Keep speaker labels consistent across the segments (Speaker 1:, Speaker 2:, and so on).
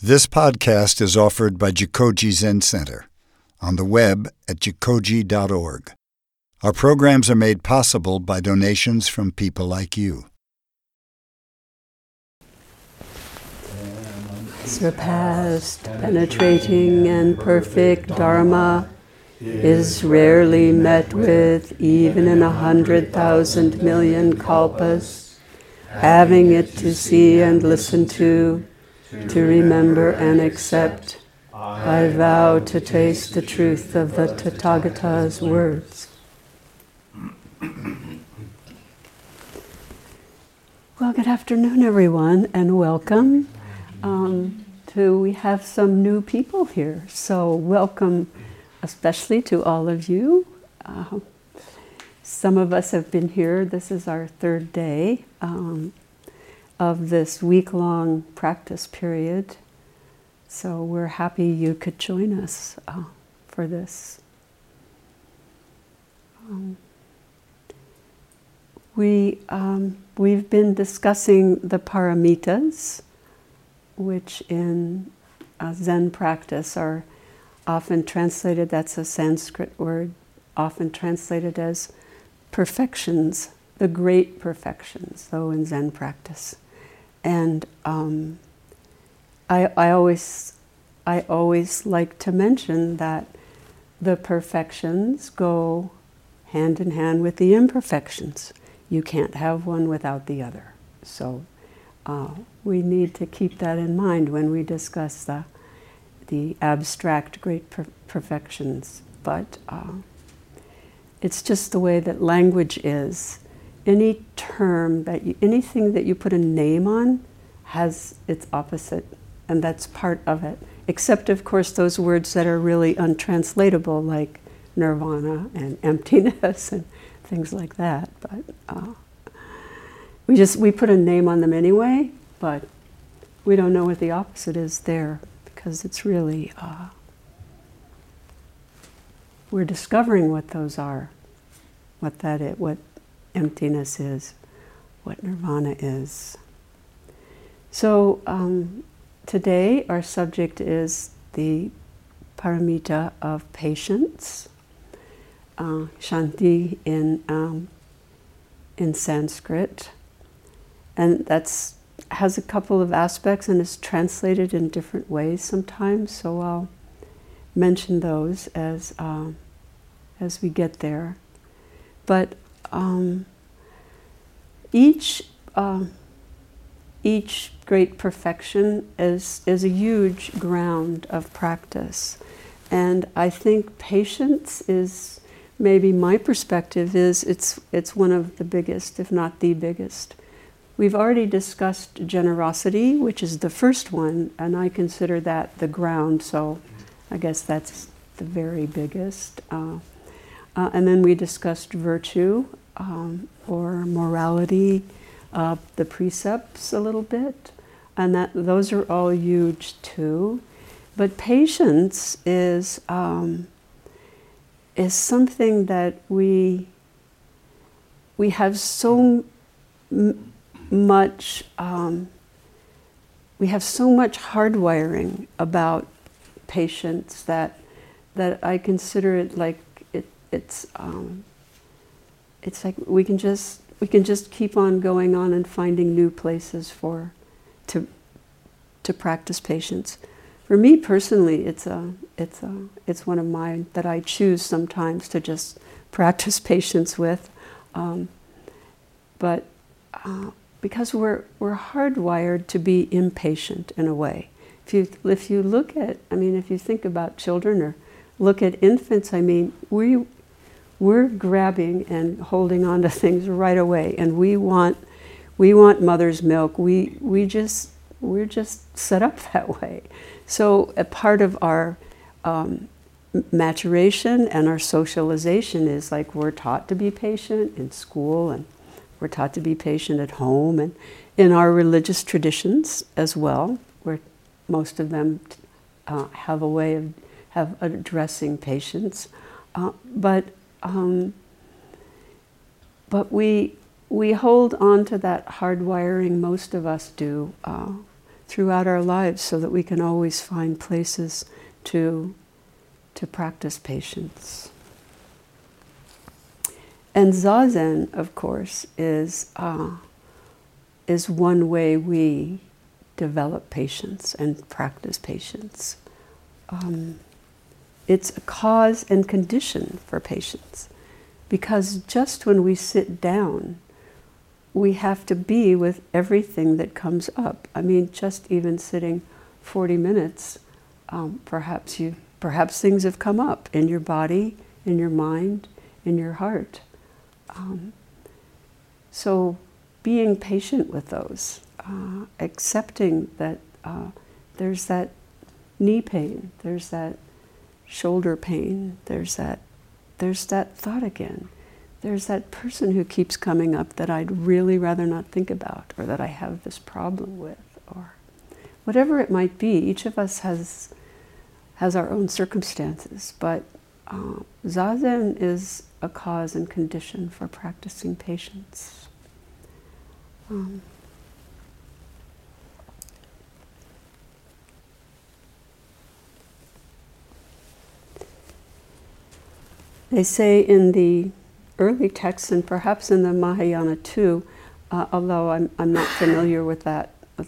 Speaker 1: This podcast is offered by Jikoji Zen Center on the web at jikoji.org. Our programs are made possible by donations from people like you.
Speaker 2: Surpassed, penetrating, and perfect Dharma is rarely met with even in 100,000 million kalpas. Having it to see and listen to remember and accept, I vow to taste the truth of the Tathagata's words. Well, good afternoon, everyone, and welcome. We have some new people here, so welcome especially to all of you. Some of us have been here. This is our third day of this week-long practice period. So we're happy you could join us for this. We've been discussing the paramitas, which in Zen practice are often translated, that's a Sanskrit word, often translated as perfections, the great perfections, though in Zen practice. And I always like to mention that the perfections go hand in hand with the imperfections. You can't have one without the other. So we need to keep that in mind when we discuss the abstract great perfections. But it's just the way that language is. Any term anything that you put a name on has its opposite, and that's part of it. Except, of course, those words that are really untranslatable, like nirvana and emptiness and things like that. But we put a name on them anyway, but we don't know what the opposite is there, because it's really we're discovering what those are, what emptiness is, what nirvana is. So today our subject is the paramita of patience, shanti in Sanskrit, and has a couple of aspects and is translated in different ways sometimes. So I'll mention those as we get there. But each great perfection is a huge ground of practice. And I think patience is, maybe my perspective is, it's one of the biggest, if not the biggest. We've already discussed generosity, which is the first one, and I consider that the ground, so I guess that's the very biggest. And then we discussed virtue, or morality, the precepts a little bit, and those are all huge too. But patience is something that we have so much. We have so much hardwiring about patience that I consider it like it's like we can just keep on going on and finding new places to practice patience. For me personally, it's one of mine that I choose sometimes to just practice patience with, but because we're hardwired to be impatient in a way. If you look at, if you think about children or look at infants, we're grabbing and holding on to things right away, and we want mother's milk. We're just set up that way. So a part of our maturation and our socialization is like we're taught to be patient in school, and we're taught to be patient at home, and in our religious traditions as well, where most of them have a way of addressing patience. But we hold on to that hardwiring, most of us do, throughout our lives so that we can always find places to practice patience. And Zazen, of course, is one way we develop patience and practice patience. It's a cause and condition for patience, because just when we sit down, we have to be with everything that comes up. I mean, just even sitting 40 minutes, perhaps things have come up in your body, in your mind, in your heart. So being patient with those, accepting that there's that knee pain, there's that shoulder pain, there's that thought again. There's that person who keeps coming up that I'd really rather not think about, or that I have this problem with, or whatever it might be. Each of us has our own circumstances, but Zazen is a cause and condition for practicing patience. They say in the early texts, and perhaps in the Mahayana too, although I'm not familiar with that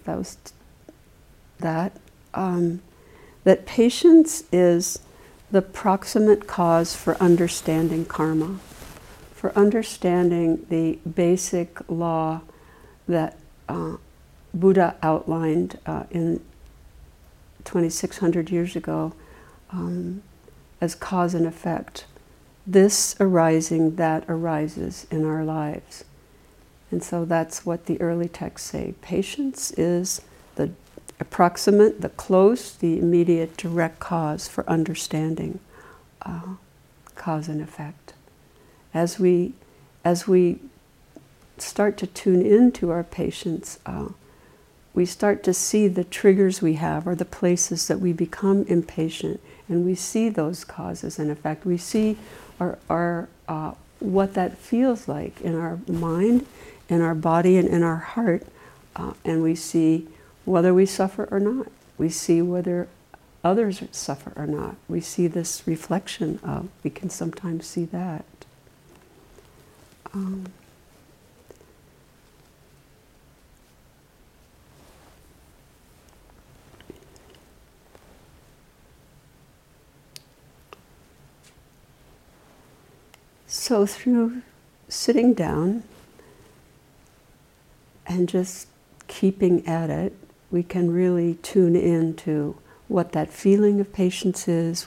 Speaker 2: patience is the proximate cause for understanding karma, for understanding the basic law that Buddha outlined in 2,600 years ago as cause and effect. This arising, that arises in our lives. And so that's what the early texts say. Patience is the approximate, the close, the immediate, direct cause for understanding cause and effect. As we start to tune into our patience, we start to see the triggers we have, or the places that we become impatient, and we see those causes and effect. We see our what that feels like in our mind, in our body, and in our heart, and we see whether we suffer or not. We see whether others suffer or not. We see this reflection of, we can sometimes see that. So through sitting down and just keeping at it, we can really tune into what that feeling of patience is,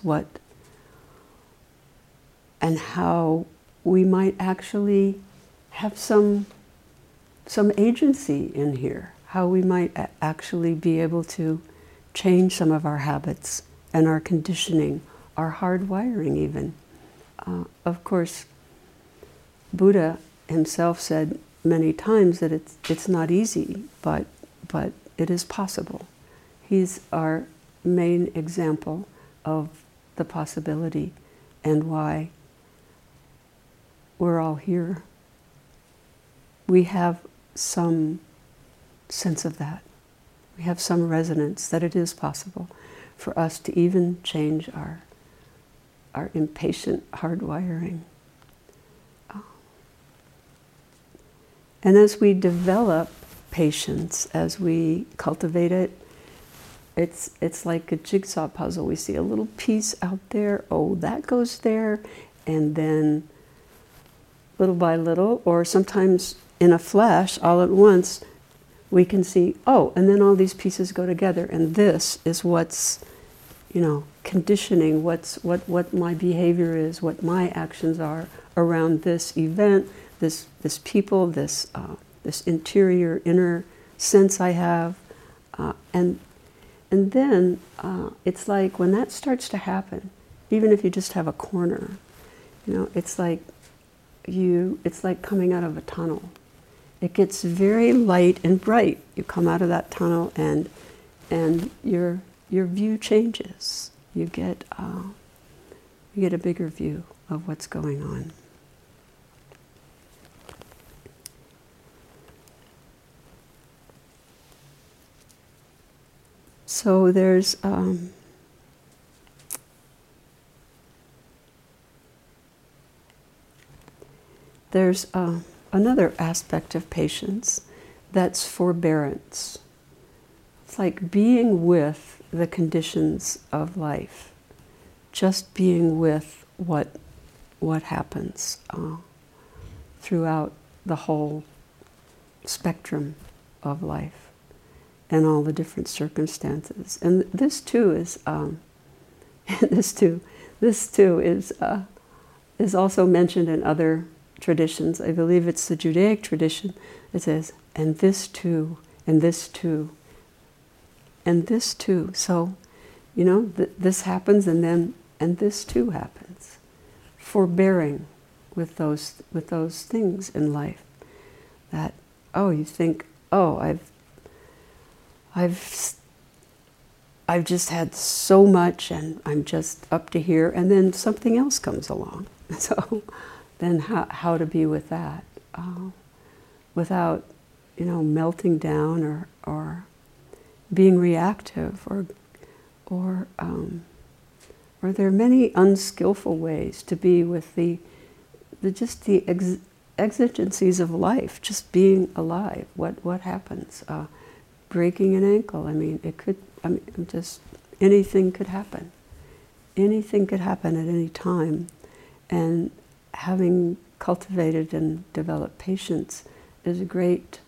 Speaker 2: and how we might actually have some agency in here, how we might actually be able to change some of our habits and our conditioning, our hardwiring even. Of course, Buddha himself said many times that it's not easy, but it is possible. He's our main example of the possibility and why we're all here. We have some sense of that. We have some resonance that it is possible for us to even change our impatient hardwiring. And as we develop patience, as we cultivate it, it's like a jigsaw puzzle. We see a little piece out there, oh, that goes there, and then little by little, or sometimes in a flash, all at once, we can see, oh, and then all these pieces go together, and this is what's, conditioning, what my behavior is, what my actions are around this event, this people, this interior, inner sense I have, and then it's like when that starts to happen, even if you just have a corner, it's like coming out of a tunnel. It gets very light and bright. You come out of that tunnel, and your view changes. You get a bigger view of what's going on. So there's another aspect of patience that's forbearance. It's like being with the conditions of life, just being with what happens throughout the whole spectrum of life and all the different circumstances. And this too is this too is also mentioned in other traditions. I believe it's the Judaic tradition. It says, and this too, and this too, and this too. So, you know, this happens, and this too happens. Forbearing with those things in life. That, oh, you think, oh, I've just had so much, and I'm just up to here, and then something else comes along. So then how to be with that without, you know, melting down or being reactive or there are many unskillful ways to be with the exigencies of life, just being alive. What happens? Breaking an ankle. I mean, anything could happen. Anything could happen at any time. And having cultivated and developed patience is a great,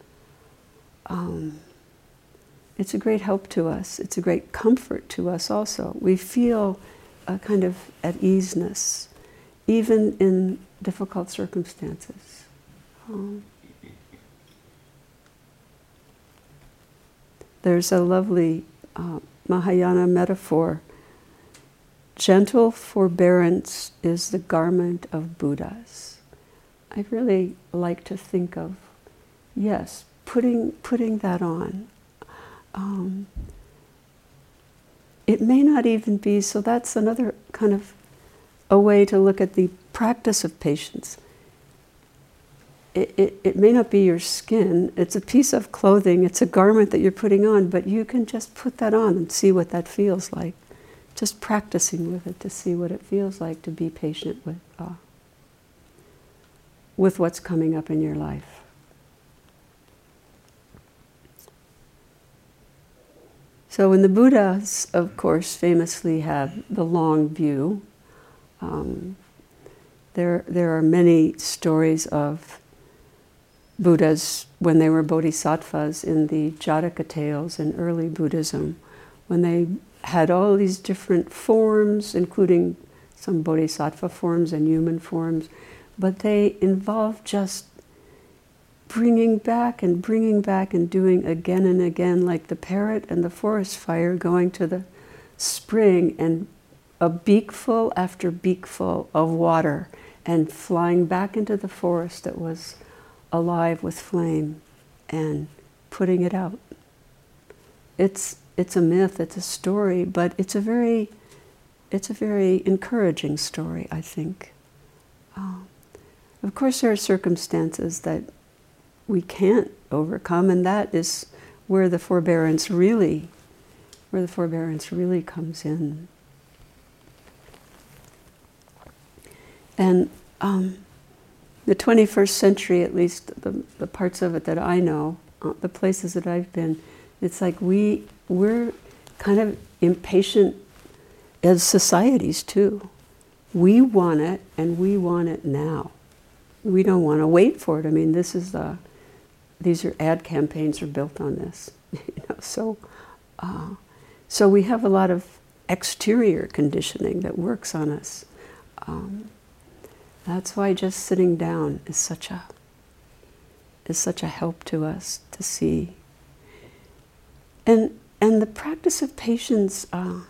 Speaker 2: it's a great help to us. It's a great comfort to us also. We feel a kind of at easeness, even in difficult circumstances. There's a lovely Mahayana metaphor. Gentle forbearance is the garment of Buddhas. I really like to think of, yes, putting that on. It may not even be, so that's another kind of a way to look at the practice of patience. It may not be your skin, it's a piece of clothing, it's a garment that you're putting on, but you can just put that on and see what that feels like. Just practicing with it to see what it feels like to be patient with what's coming up in your life. So when the Buddhas, of course, famously have the long view, there are many stories of Buddhas when they were bodhisattvas in the Jataka tales in early Buddhism, when they had all these different forms, including some bodhisattva forms and human forms, but they involved just bringing back and doing again and again, like the parrot and the forest fire going to the spring and a beakful after beakful of water and flying back into the forest that was alive with flame and putting it out. It's a myth, it's a story, but it's a very encouraging story, I think. Of course, there are circumstances that we can't overcome, and that is where the forbearance really comes in. And the 21st century, at least the parts of it that I know, the places that I've been, it's like we're kind of impatient as societies too. We want it, and we want it now. We don't want to wait for it. I mean, these are ad campaigns are built on this, So we have a lot of exterior conditioning that works on us. That's why just sitting down is such a help to us to see. And the practice of patience,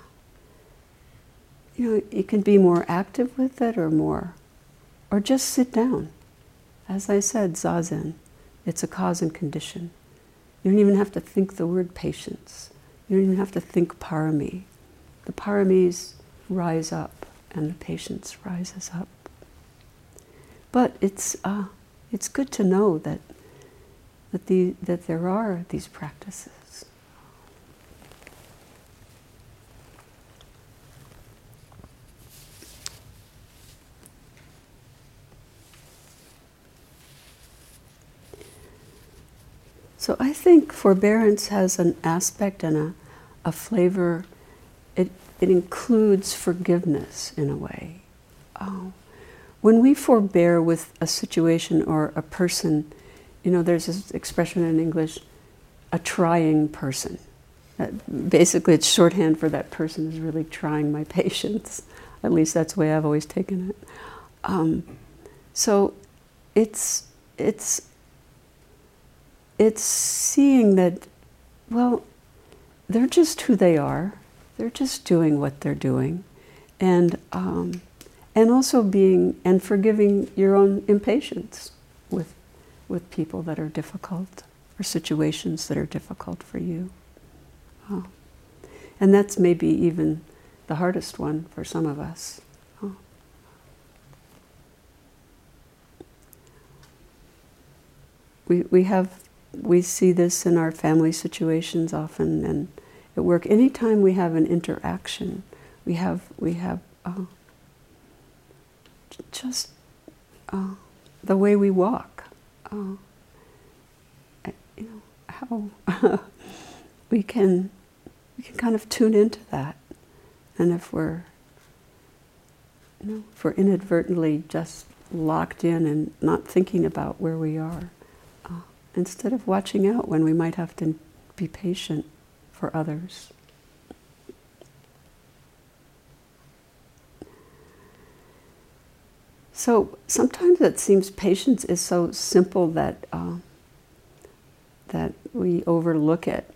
Speaker 2: you can be more active with it or just sit down. As I said, Zazen, it's a cause and condition. You don't even have to think the word patience. You don't even have to think parami. The paramis rise up and the patience rises up. But it's good to know that there are these practices. So I think forbearance has an aspect and a flavor. It includes forgiveness in a way. When we forbear with a situation or a person, you know, there's this expression in English, a trying person. Basically, it's shorthand for that person is really trying my patience. At least that's the way I've always taken it. So it's seeing that, well, they're just who they are. They're just doing what they're doing, and also being and forgiving your own impatience with people that are difficult or situations that are difficult for you. And that's maybe even the hardest one for some of us. We see this in our family situations often, and at work. Anytime we have an interaction, we have just the way we walk. You know how we can kind of tune into that, and if we're inadvertently just locked in and not thinking about where we are, instead of watching out when we might have to be patient for others. So sometimes it seems patience is so simple that that we overlook it.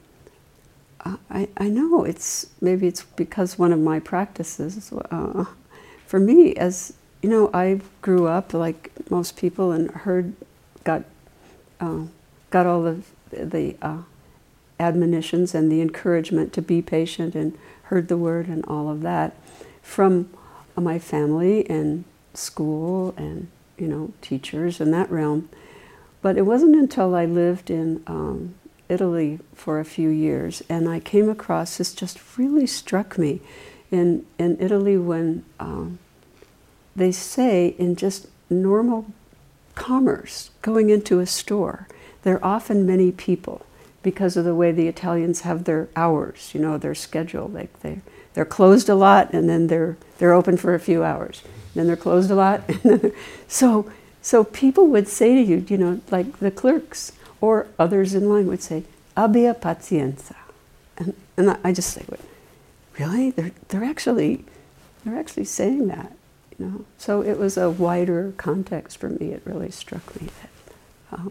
Speaker 2: I know maybe it's because one of my practices. For me, as you know, I grew up like most people and got all the admonitions and the encouragement to be patient, and heard the word and all of that from my family and school and, you know, teachers in that realm. But it wasn't until I lived in Italy for a few years and I came across this, just really struck me in Italy when they say in just normal commerce, going into a store, there are often many people because of the way the Italians have their hours, you know, their schedule. Like they're closed a lot, and then they're open for a few hours. Then they're closed a lot. So people would say to you, you know, like the clerks or others in line would say, "Abbia pazienza," and I just say, "What? Really? They're actually saying that." You know, so it was a wider context for me. It really struck me that.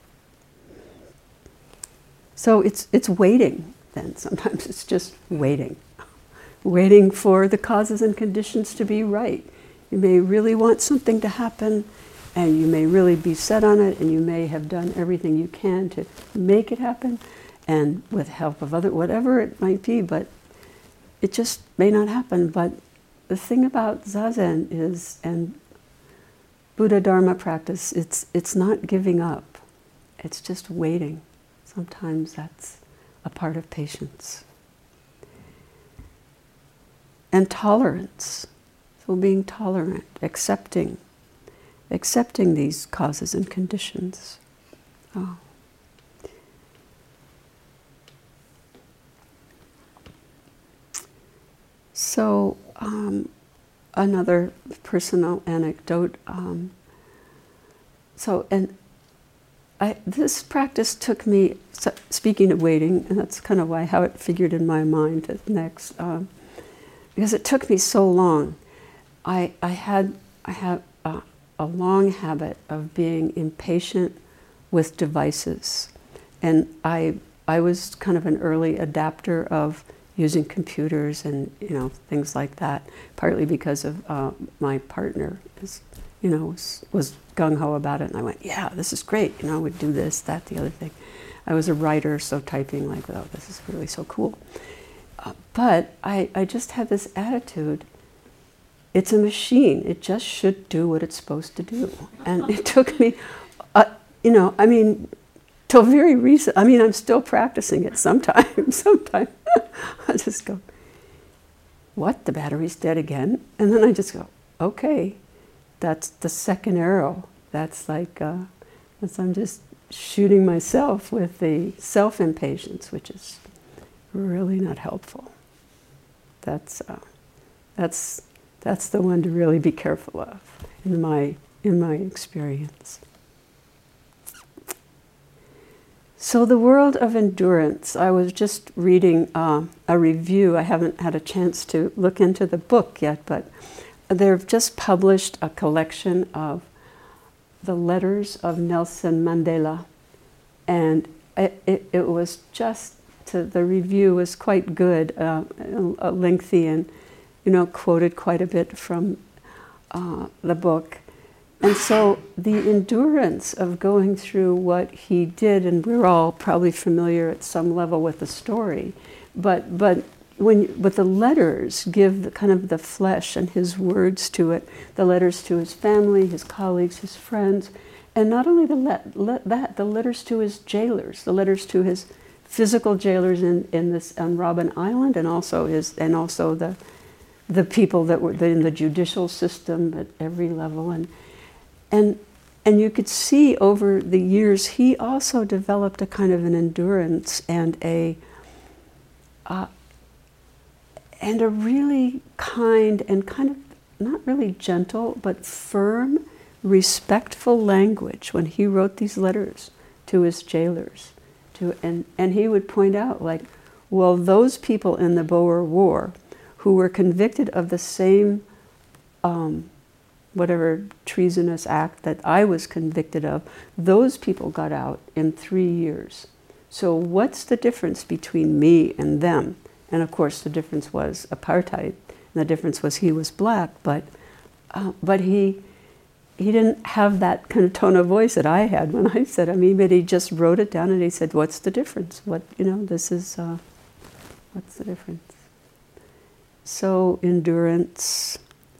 Speaker 2: So it's waiting. Then sometimes it's just waiting for the causes and conditions to be right. You may really want something to happen, and you may really be set on it, and you may have done everything you can to make it happen, and with help of whatever it might be, but it just may not happen. But the thing about Zazen is, and Buddha Dharma practice, it's not giving up. It's just waiting. Sometimes that's a part of patience. And tolerance. So being tolerant, accepting these causes and conditions. Oh. So another personal anecdote. This practice took me, speaking of waiting, and that's kind of how it figured in my mind next, because it took me so long. I had a long habit of being impatient with devices, and I was kind of an early adapter of using computers and, you know, things like that, partly because of my partner was gung-ho about it, and I went, yeah, this is great, you know, I would do this, that, the other thing. I was a writer, so typing, like, oh, this is really so cool. But I just had this attitude, it's a machine, it just should do what it's supposed to do. And it took me, you know, I mean, till very recent, I mean, I'm still practicing it sometimes. I just go, what, the battery's dead again? And then I just go, okay. That's the second arrow. That's like, I'm just shooting myself with the self-impatience, which is really not helpful. That's the one to really be careful of in my experience. So the world of endurance. I was just reading a review. I haven't had a chance to look into the book yet, but they've just published a collection of the letters of Nelson Mandela, and it was just the review was quite good, lengthy, and quoted quite a bit from the book. And so the endurance of going through what he did, and we're all probably familiar at some level with the story, but the letters give the kind of the flesh and his words to it, the letters to his family, his colleagues, his friends, and not only the letters to his jailers, the letters to his physical jailers in this on Robben Island, and also the people that were in the judicial system at every level, and you could see over the years he also developed a kind of an endurance and a really kind and kind of not really gentle but firm, respectful language when he wrote these letters to his jailers. And he would point out, like, well, those people in the Boer War who were convicted of the same whatever treasonous act that I was convicted of, those people got out in 3 years. So what's the difference between me and them? And of course the difference was apartheid. And the difference was he was black, but he didn't have that kind of tone of voice that I had when I said, but he just wrote it down and he said, what's the difference? This is, what's the difference? So endurance.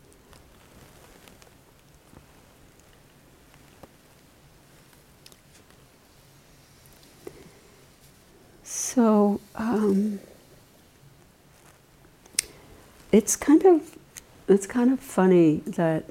Speaker 2: So it's kind of funny that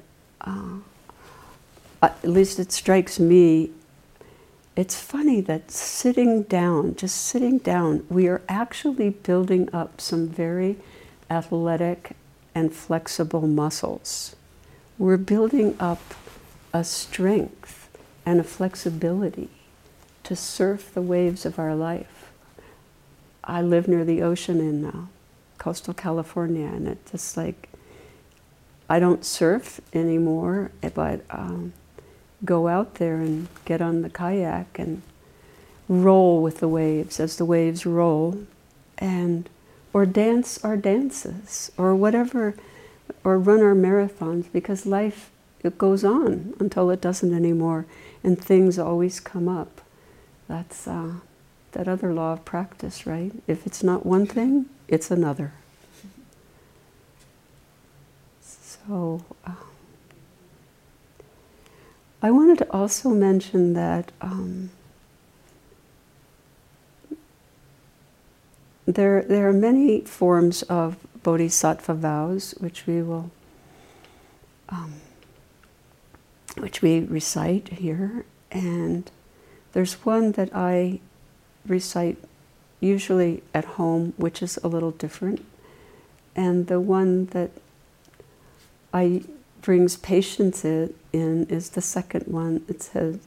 Speaker 2: at least it strikes me. It's funny that just sitting down, we are actually building up some very athletic and flexible muscles. We're building up a strength and a flexibility to surf the waves of our life. I live near the ocean in coastal California, and it's just like, I don't surf anymore, but go out there and get on the kayak and roll with the waves as the waves roll, or dance our dances, or whatever, or run our marathons, because life, it goes on until it doesn't anymore, and things always come up. That's that other law of practice, right? If it's not one thing, it's another. So I wanted to also mention that there are many forms of bodhisattva vows which we will which we recite here, and there's one that I recite usually at home, which is a little different, and the one that I brings patience in is the second one. It says,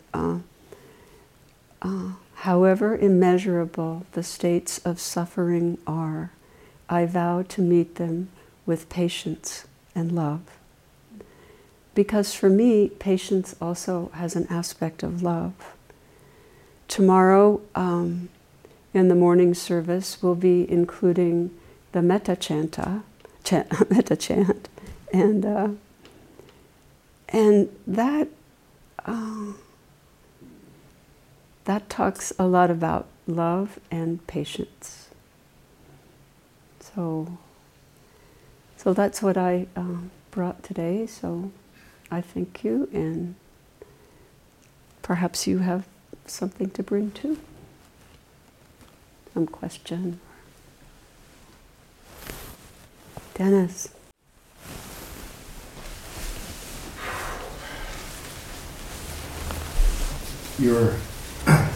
Speaker 2: however immeasurable the states of suffering are, I vow to meet them with patience and love. Because for me, patience also has an aspect of love. Tomorrow, in the morning service, we'll be including the metta chant, and that that talks a lot about love and patience. So that's what I brought today. So I thank you, and perhaps you have something to bring too. Some question. Dennis.
Speaker 3: Your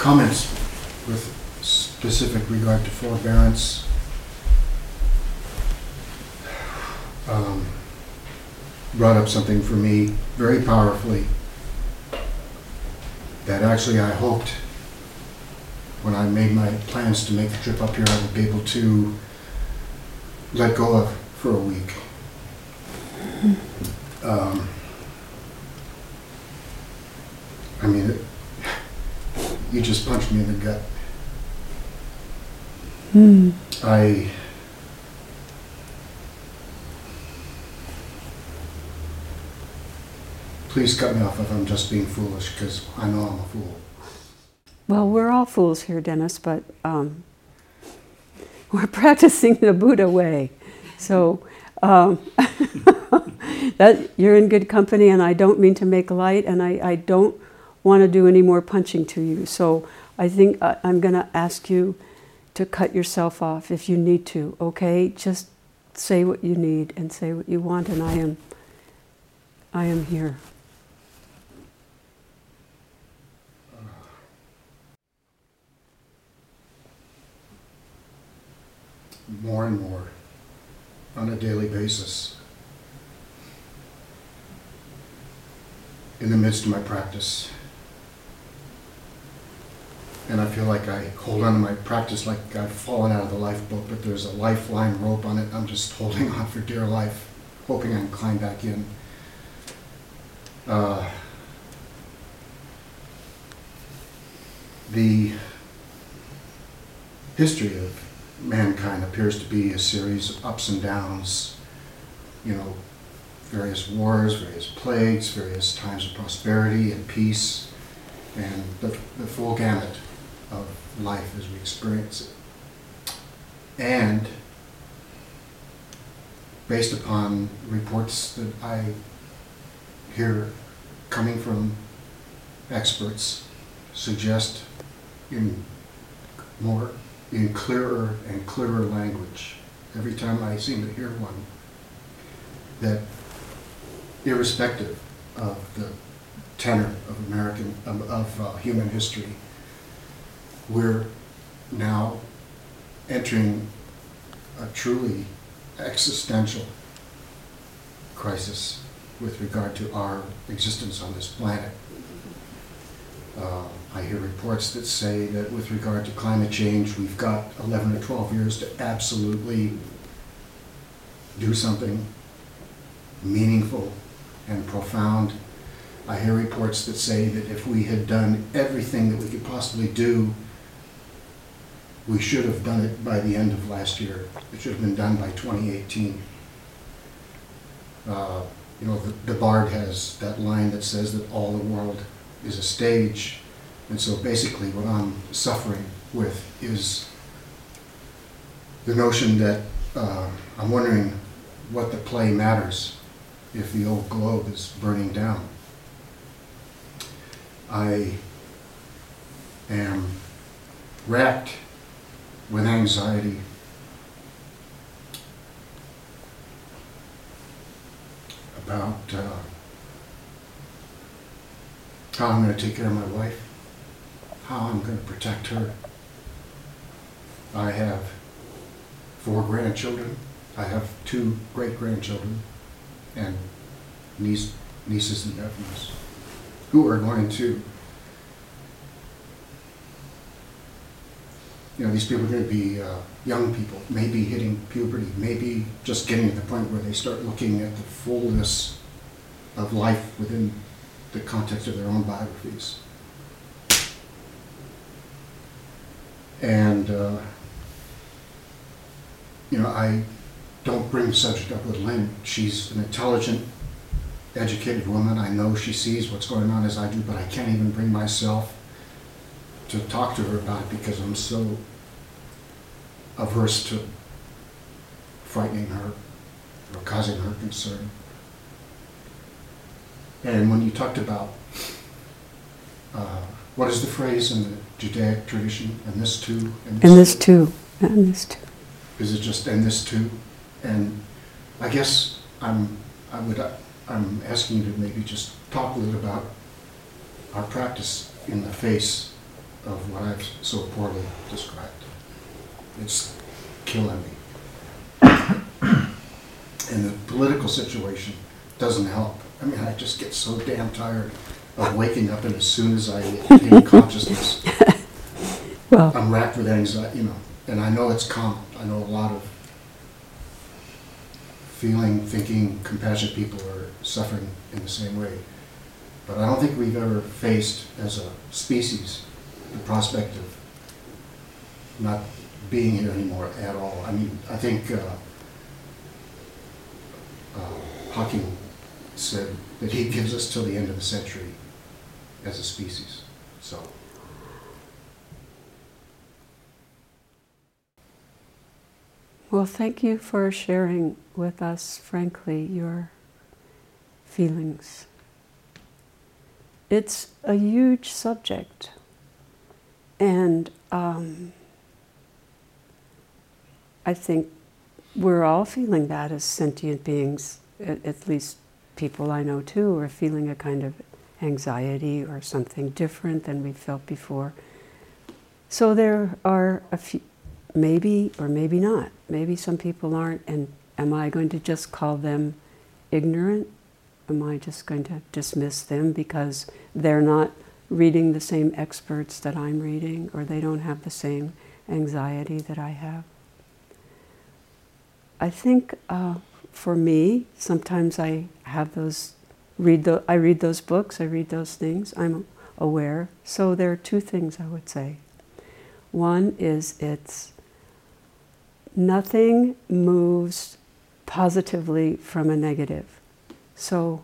Speaker 3: comments with specific regard to forbearance. Brought up something for me very powerfully that actually I hoped when I made my plans to make the trip up here I would be able to let go of for a week. I mean, you just punched me in the gut. Please cut me off if I'm just being foolish, because I know I'm a fool.
Speaker 2: Well, we're all fools here, Dennis, but we're practicing the Buddha way. So that you're in good company, and I don't mean to make light, and I don't want to do any more punching to you. So I think I'm going to ask you to cut yourself off if you need to, okay? Just say what you need and say what you want, and I am here.
Speaker 3: More and more, on a daily basis, in the midst of my practice. And I feel like I hold on to my practice like I've fallen out of the lifeboat, but there's a lifeline rope on it. I'm just holding on for dear life, hoping I can climb back in. The history of mankind appears to be a series of ups and downs, you know, various wars, various plagues, various times of prosperity and peace, and the full gamut of life as we experience it. And based upon reports that I hear coming from experts, suggest in clearer and clearer language, every time I seem to hear one, that irrespective of the tenor of human history, we're now entering a truly existential crisis with regard to our existence on this planet. I hear reports that say that with regard to climate change, we've got 11 or 12 years to absolutely do something meaningful and profound. I hear reports that say that if we had done everything that we could possibly do, we should have done it by the end of last year. It should have been done by 2018. You know, the Bard has that line that says that all the world is a stage. And so basically what I'm suffering with is the notion that I'm wondering what the play matters if the old globe is burning down. I am racked with anxiety about how I'm going to take care of my wife, how I'm going to protect her. I have 4 grandchildren. I have 2 great-grandchildren and nieces and nephews who are going to, you know, these people are going to be young people, maybe hitting puberty, maybe just getting to the point where they start looking at the fullness of life within the context of their own biographies. And, you know, I don't bring the subject up with Lynn. She's an intelligent, educated woman. I know she sees what's going on as I do, but I can't even bring myself to talk to her about it because I'm so averse to frightening her or causing her concern. And when you talked about, what is the phrase in the Judaic tradition? And this too?
Speaker 2: And this too. And this too.
Speaker 3: Is it just and this too? And I guess I'm asking you to maybe just talk a little about our practice in the face of what I've so poorly described. It's killing me. And the political situation doesn't help. I mean, I just get so damn tired of waking up, and as soon as I gain consciousness,
Speaker 2: Well,
Speaker 3: I'm racked with anxiety, you know. And I know it's common. I know a lot of feeling, thinking, compassionate people are suffering in the same way. But I don't think we've ever faced, as a species, the prospect of not being here anymore at all. I mean, I think Hawking said that he gives us till the end of the century as a species. So.
Speaker 2: well, thank you for sharing with us, frankly, your feelings. It's a huge subject, and I think we're all feeling that as sentient beings. At least people I know too are feeling a kind of anxiety or something different than we've felt before. So there are a few, maybe or maybe not. Maybe some people aren't, and am I going to just call them ignorant? Am I just going to dismiss them because they're not reading the same experts that I'm reading, or they don't have the same anxiety that I have? I think for me, sometimes I have those, I read those books, I read those things, I'm aware. So there are two things I would say. One is nothing moves positively from a negative. So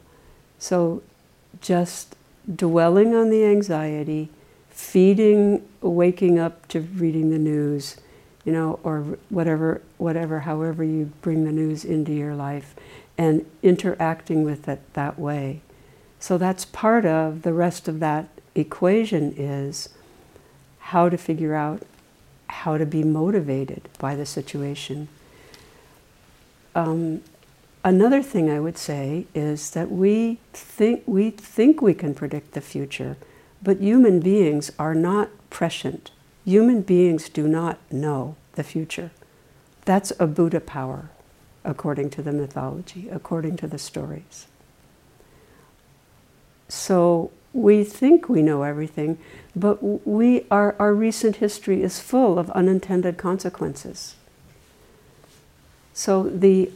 Speaker 2: just dwelling on the anxiety, feeding, waking up to reading the news, you know, or whatever, however you bring the news into your life, and interacting with it that way. So that's part of the rest of that equation, is how to figure out how to be motivated by the situation. Another thing I would say is that we think we can predict the future, but human beings are not prescient. Human beings do not know the future. That's a Buddha power, according to the mythology, according to the stories. So we think we know everything, but our recent history is full of unintended consequences. So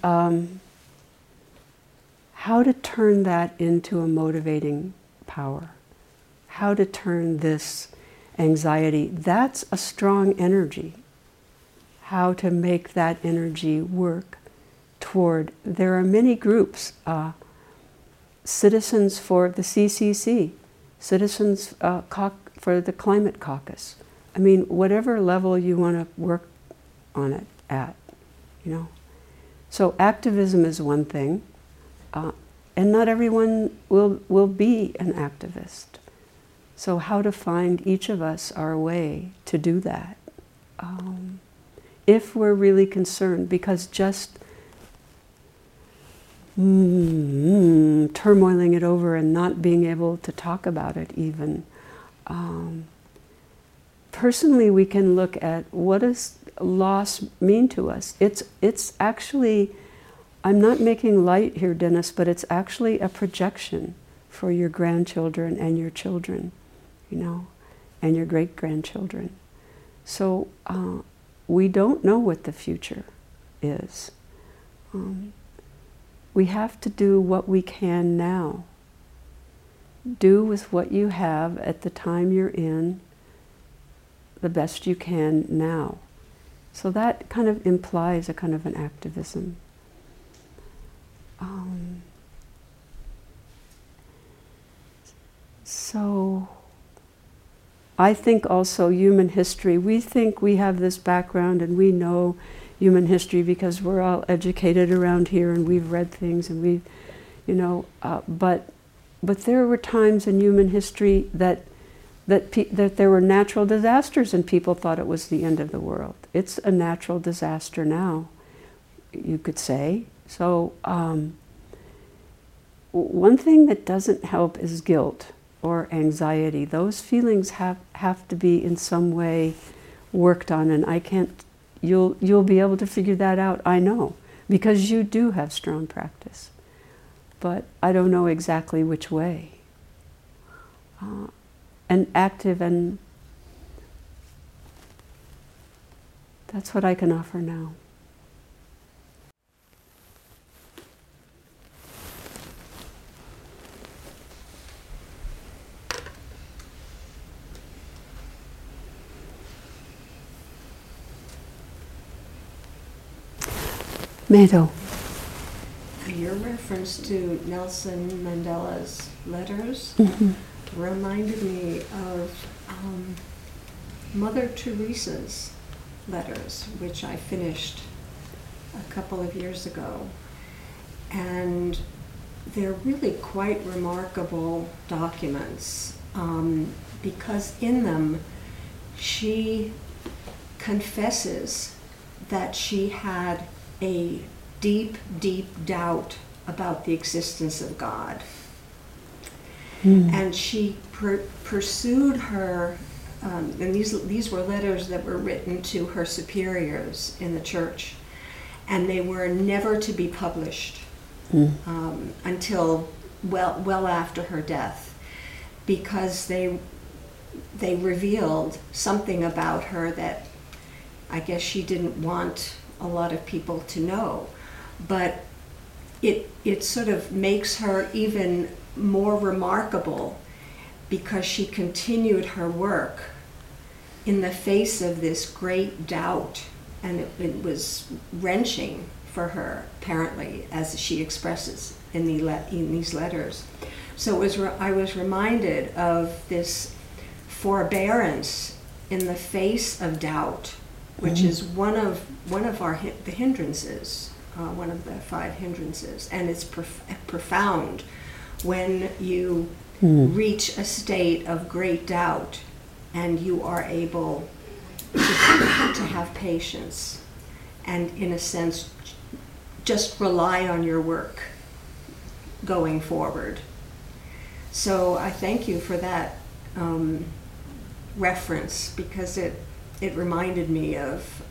Speaker 2: how to turn that into a motivating power, how to turn this anxiety, that's a strong energy. How to make that energy work toward, there are many groups, Citizens for the CCC, Citizens for the Climate Caucus. I mean, whatever level you want to work on it at, you know. So activism is one thing, and not everyone will be an activist. So how to find each of us our way to do that, if we're really concerned, because just turmoiling it over and not being able to talk about it even. Personally, we can look at what does loss mean to us. It's actually, I'm not making light here, Dennis, but it's actually a projection for your grandchildren and your children, you know, and your great-grandchildren. So we don't know what the future is. We have to do what we can now. Do with what you have at the time you're in the best you can now. So that kind of implies a kind of an activism. So I think also human history, we think we have this background and we know human history because we're all educated around here and we've read things and we've, you know, but there were times in human history that there were natural disasters and people thought it was the end of the world. It's a natural disaster now, you could say. So one thing that doesn't help is guilt. or anxiety. Those feelings have to be in some way worked on, and I can't, you'll be able to figure that out, I know, because you do have strong practice. But I don't know exactly which way. And active, and that's what I can offer now. Meadow.
Speaker 4: Your reference to Nelson Mandela's letters reminded me of Mother Teresa's letters, which I finished a couple of years ago. And they're really quite remarkable documents because in them she confesses that she had a deep, deep doubt about the existence of God. And she pursued her, and these were letters that were written to her superiors in the church, and they were never to be published until well after her death, because they revealed something about her that I guess she didn't want a lot of people to know, but it sort of makes her even more remarkable because she continued her work in the face of this great doubt, and it was wrenching for her, apparently, as she expresses in these letters. So I was reminded of this forbearance in the face of doubt, which is one of the hindrances, one of the 5 hindrances, and it's profound when you reach a state of great doubt and you are able to have patience and, in a sense, just rely on your work going forward. So I thank you for that reference, because it reminded me of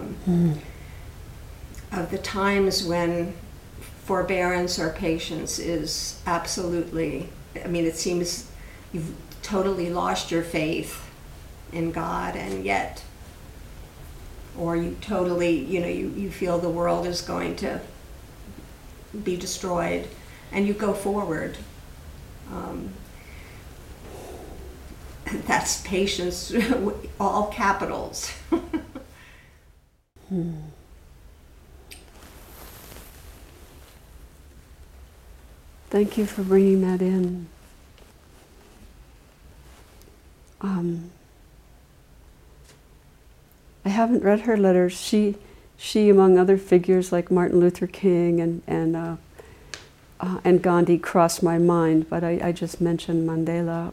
Speaker 4: the times when forbearance or patience is absolutely, I mean, it seems you've totally lost your faith in God, and yet, or you totally, you feel the world is going to be destroyed, and you go forward. That's patience, all capitals.
Speaker 2: Thank you for bringing that in. I haven't read her letters. She, among other figures like Martin Luther King and Gandhi, crossed my mind. But I just mentioned Mandela.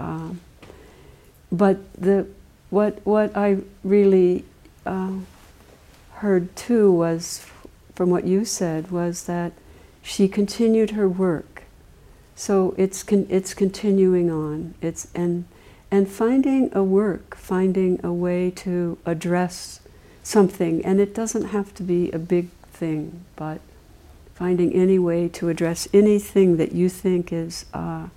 Speaker 2: But what I really heard too was, from what you said, was that she continued her work. So it's continuing on. And finding a work, finding a way to address something, and it doesn't have to be a big thing, but finding any way to address anything that you think is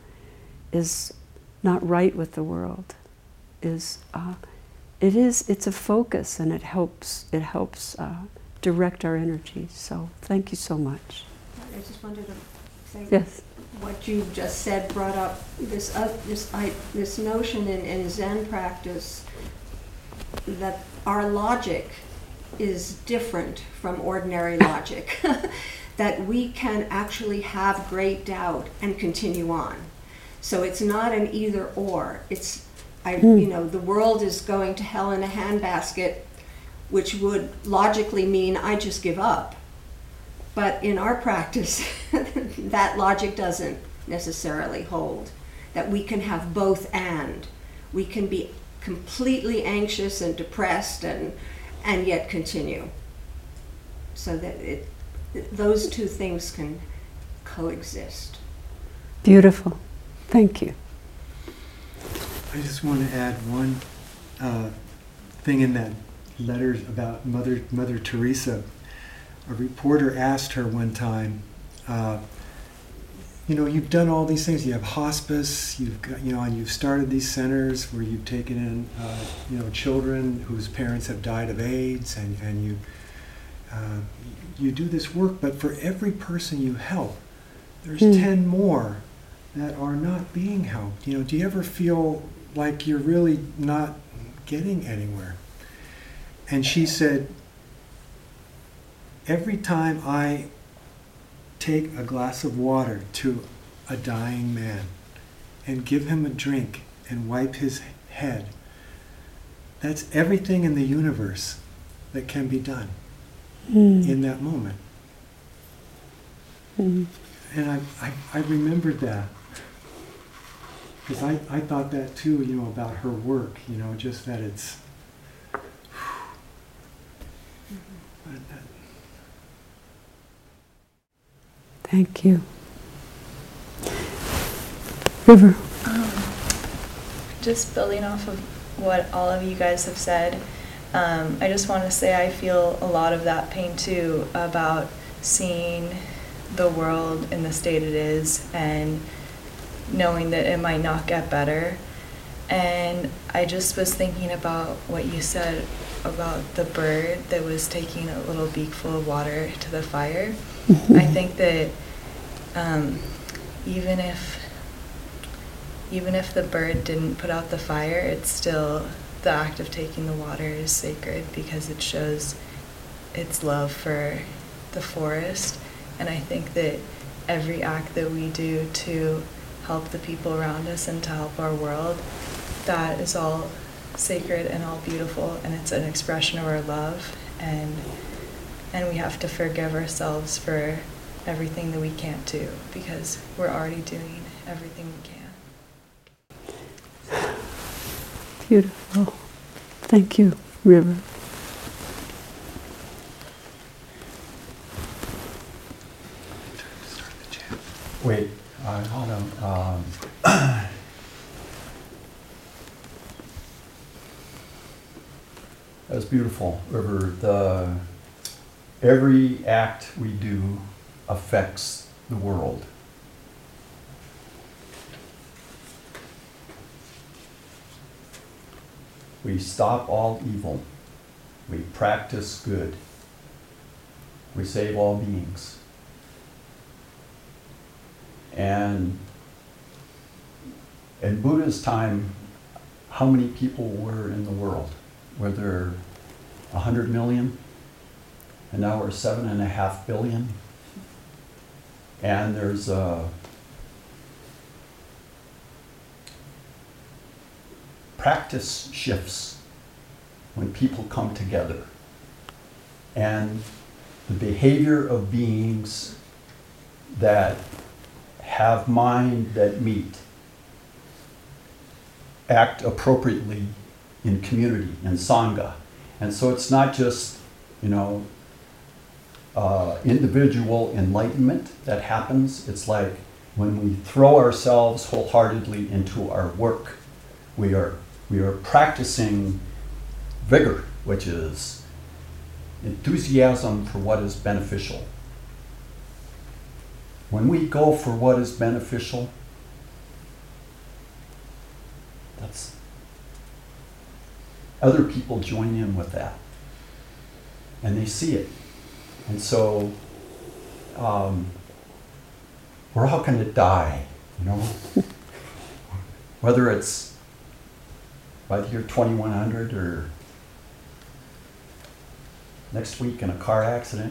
Speaker 2: not right with the world. It's a focus, and it helps direct our energies. So thank you so much.
Speaker 4: I just wanted to say,
Speaker 2: yes,
Speaker 4: what you just said brought up this notion in Zen practice that our logic is different from ordinary logic. That we can actually have great doubt and continue on. So it's not an either or. It's the world is going to hell in a handbasket, which would logically mean I just give up. But in our practice, that logic doesn't necessarily hold. That we can have both and. We can be completely anxious and depressed and yet continue. So that those two things can coexist.
Speaker 2: Beautiful. Thank you.
Speaker 5: I just want to add one thing in that letter about Mother Teresa. A reporter asked her one time, you've done all these things. You have hospice. You've got, and you've started these centers where you've taken in, children whose parents have died of AIDS, and you do this work. But for every person you help, there's 10 more that are not being helped. Do you ever feel like you're really not getting anywhere? And she said, every time I take a glass of water to a dying man and give him a drink and wipe his head, that's everything in the universe that can be done in that moment. And I remembered that. Because I thought that too, about her work, just that it's...
Speaker 2: Thank you. River.
Speaker 6: Just building off of what all of you guys have said, I just want to say I feel a lot of that pain too, about seeing the world in the state it is and knowing that it might not get better. And I just was thinking about what you said about the bird that was taking a little beakful of water to the fire. I think that even if the bird didn't put out the fire, it's still, the act of taking the water is sacred because it shows its love for the forest. And I think that every act that we do to help the people around us and to help our world, that is all sacred and all beautiful, and it's an expression of our love, and we have to forgive ourselves for everything that we can't do because we're already doing everything we can.
Speaker 2: Beautiful. Thank you, River.
Speaker 7: Wait, hold on. That was beautiful, River. Every act we do affects the world. We stop all evil. We practice good. We save all beings. And in Buddha's time, how many people were in the world? Were there 100 million? And now we're 7.5 billion. And there's practice shifts when people come together. And the behavior of beings that have mind that meet act appropriately in community, in Sangha. And so it's not just, individual enlightenment that happens. It's like when we throw ourselves wholeheartedly into our work, we are practicing vigor, which is enthusiasm for what is beneficial. When we go for what is beneficial, that's other people join in with that, and they see it. And so we're all going to die, whether it's by the year 2100 or next week in a car accident.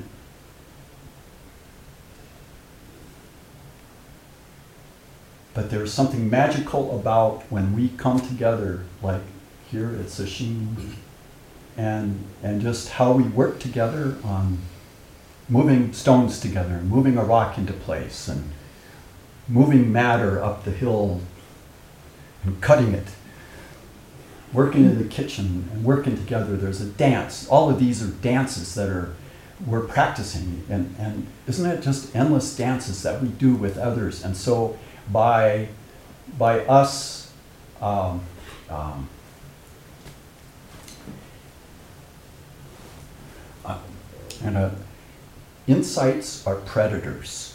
Speaker 7: But there's something magical about when we come together, like here at Sesshin, and just how we work together on moving stones together, moving a rock into place, and moving matter up the hill, and cutting it, working in the kitchen, and working together. There's a dance. All of these are dances that we're practicing, and isn't it just endless dances that we do with others? And so by us Insights are predators.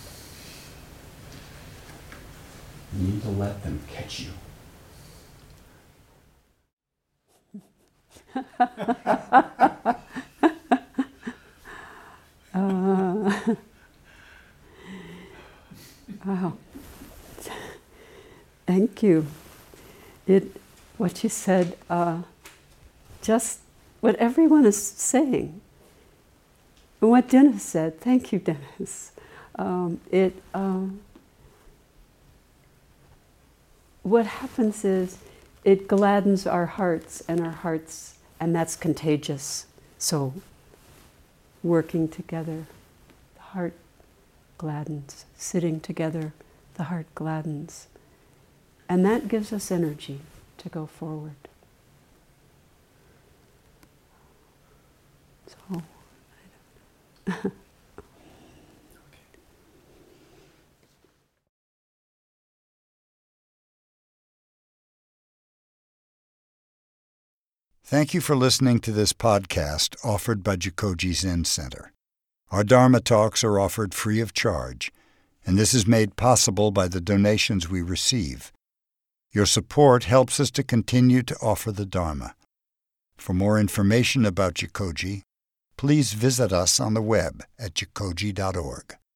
Speaker 7: You need to let them catch you.
Speaker 2: Wow. Thank you. What you said, just what everyone is saying. And what Dennis said, thank you, Dennis. What happens is it gladdens our hearts, and that's contagious. So, working together, the heart gladdens. Sitting together, the heart gladdens. And that gives us energy to go forward. So,
Speaker 1: Thank you for listening to this podcast offered by Jikoji Zen Center. Our Dharma talks are offered free of charge, and this is made possible by the donations we receive. Your support helps us to continue to offer the Dharma. For more information about Jikoji, please visit us on the web at jikoji.org.